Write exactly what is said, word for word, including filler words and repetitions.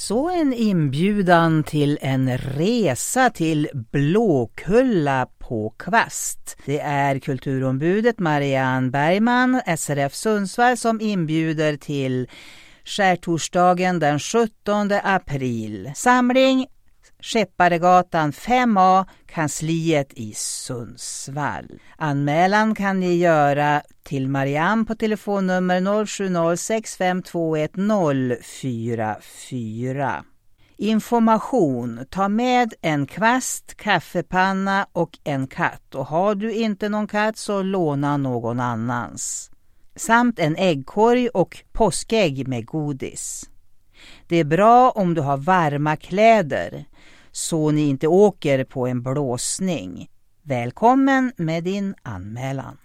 Så en inbjudan till en resa till Blåkulla på Kvast. Det är kulturombudet Marianne Bergman, S R F Sundsvall, som inbjuder till skärtorsdagen den sjuttonde april. Samling Skepparegatan fem A, kansliet i Sundsvall. Anmälan kan ni göra till Marianne på telefonnummer noll sju noll sex fem två ett noll fyra fyra. Information: ta med en kvast, kaffepanna och en katt. Och har du inte någon katt så låna någon annans. Samt en äggkorg och påskägg med godis. Det är bra om du har varma kläder så ni inte åker på en blåsning. Välkommen med din anmälan.